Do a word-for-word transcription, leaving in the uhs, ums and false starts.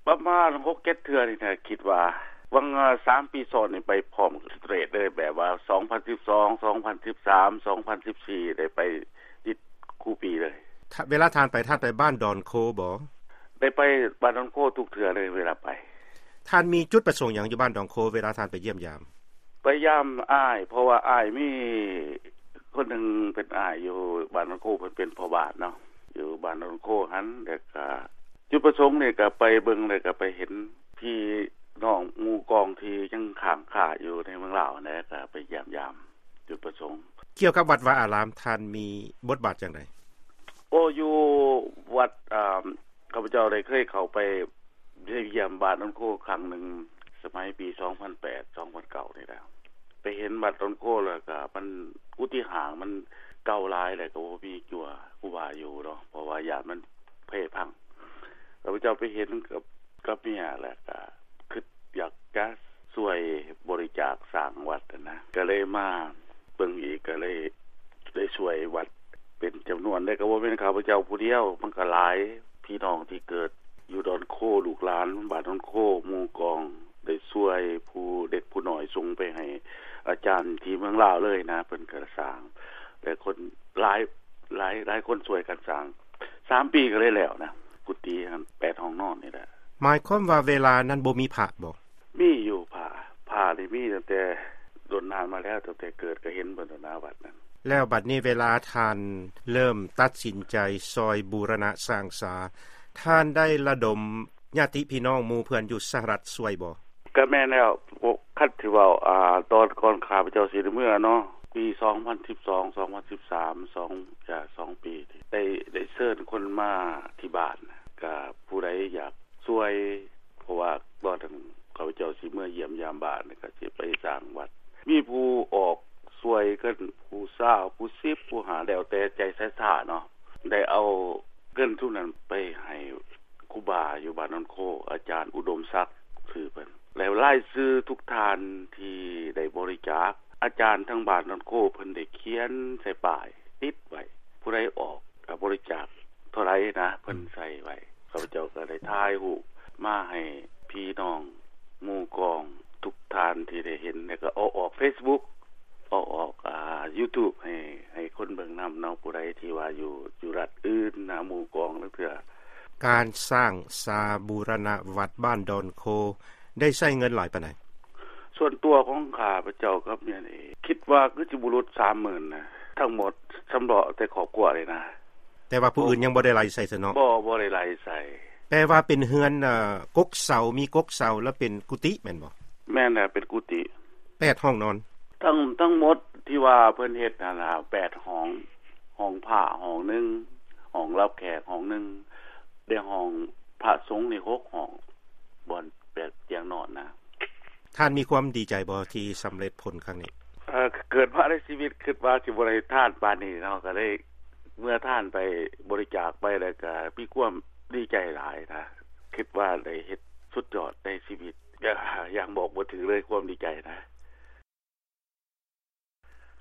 ประมาณ หกเจ็ด เทื่อนี่นะคิดว่าวังสามปีซ้อนนี่ไปพร้อมสเตรทเลยแบบว่าสองพันสิบสอง สองพันสิบสาม สองพันสิบสี่ได้ไปติดคู่ปีเลยเวลาทานไปท่านไปบ้านดอนโคบ่ได้ไปบ้านดอนโคทุกเทื่อเลยเวลาไปท่านมีจุดประสงค์หยังอยู่บ้านดอนโคเวลาท่านไปเยี่ยมยามไปยามอ้ายเพราะว่าอ้ายมีคนนึงเป็นอ้ายอยู่บ้านดอนโคเพิ่นเป็นพ่อบ้านเนาะอยู่บ้านดอนโคหั่นแล้วก็จุดประสงค์นี่ก็ไปเบิ่งแล้วก็ไปเห็นพี่น้องหมู่กองที่ยังค้างคาอยู่ในเมืองลาวนะก็ไปเยี่ยมยามจุดประสงค์เกี่ยวกับวัดวาอารามท่านมีบทบาทจังได๋โอ้อยู่วัดอ่าข้าพเจ้าได้เคยเข้าไปเยี่ยมบ้านดอนโคครั้งนึงสมัยปีสองพันแปด สองพันเก้านี่แหละไปเห็นบ้านดอนโคแล้วก็มันกุฏิหางมันเก่าหลายแล้วก็บ่มีจั่วผู้ว่าอยู่เนาะเพราะว่าญาติมันเพ่พังข้าพเจ้าไปเห็นกับกับเมียแล้วก็คืออยากจะช่วยบริจาคสร้างวัดนะก็เลยมาเบิ่งอีกก็เลยได้ช่วยวัดเป็นจำนวนได้ก็บ่แม่นข้าพเจ้าผู้เดียวมันก็หลายพี่น้องที่เกิดอยู่ดอนโคลูกหลานบ้านดอนโคหมู่กองได้ช่วยผู้เด็กผู้น้อยส่งไปให้อาจารย์ที่เมืองลาวเลยนะเพิ่นก็สร้างแต่คนหลายหลายหลายคนช่วยกันสร้างสามปีก็เลยแล้วนะกุฏิแปดห้องนอนนี่แหละหมายความว่าเวลานั้นบ่มีพระบ่มีอยู่พระพระนี่มีตั้งแต่โดนนานมาแล้วตั้งแต่เกิดก็เห็นบนหน้าวัดนั้นแล้วบัดนี้เวลาท่านเริ่มตัดสินใจซอยบูรณะสร้างศาท่านได้ระดมญาติพี่น้องหมู่เพื่อนอยู่สหรัฐช่วยบ่ก็แม่นแล้วคัดที่ว่าอ่าตอนก่อนข้าพเจ้าสิได้เมื่อเนาะปีสองพันสิบสอง สองพันสิบสาม สองจะสองปีได้ได้เชิญคนมาที่บ้านก็ผู้ใดอยากช่วยเพราะว่าบ่ทันข้าพเจ้าสิเมื่อเยี่ยมยามบ้านก็สิไปสร้างวัดมีผู้ออกช่วยกันผู้เศร้าผู้สิบผู้หาแล้วแต่ใจศรัทธาเนาะได้เอาเงินทุกนั้นไปให้ครูบาอยู่บ้านนนโคอาจารย์อุดมศักดิ์ชื่อเพิ่นแล้วรายชื่อทุกท่านที่ได้บริจาคอาจารย์ทั้งบ้านนนโคเพิ่นได้เขียนใส่ป้ายติดไว้ผู้ใดออกก็บริจาคเท่าไหร่นะเพิ่นใส่ไว้ข้าพเจ้าก็ได้ถ่ายรูปมาให้พี่น้องหมู่กองทุกท่านที่ได้เห็นแล้วก็เอาออก Facebook เอาออกอ่า YouTube ให้ให้คนเบิ่งนำเนาะผู้ใดที่ว่าอยู่อยู่รัฐอื่นนะหมู่กองจังเทื่อการสร้างสาบูรณะวัดบ้านดอนโคได้ใช้เงินหลายปานใดส่วนตัวของข้าพเจ้าครับเนี่ยนี่คิดว่าคือสิบ่รุด สามหมื่น นะทั้งหมดสำหรับแต่ครอบครัวเลยนะแต่ว่าผู้อื่นยังบ่ได้ไล่ใส่ซะเนาะบ่บ่ได้ไล่ใส่แปลว่าเป็นเฮือนเอ่อกกเสามีกกเสาแล้วเป็นกุฏิแม่นบ่แม่นน่ะเป็นกุฏิแปดห้องนอนทั้งทั้งหมดที่ว่าเพิ่นเฮ็ดนั่นน่ะแปดห้องห้องพระห้องนึงห้องรับแขกห้องนึงได้ห้องพระสงฆ์นี่หกห้องบ่อนแปดเตียงนอนนะท่านมีความดีใจบ่ที่สำเร็จผลครั้งนี้เอ่อเกิดมาในชีวิตคิดว่าสิบ่ได้ทานปานนี้เนาะก็ได้เมื่อท่านไปบริจาคไปแล้วก็มีความดีใจหลายนะคิดว่าได้เฮ็ดสุดยอดในชีวิตอย่างบอกบ่ถึงเลยความดีใจนะ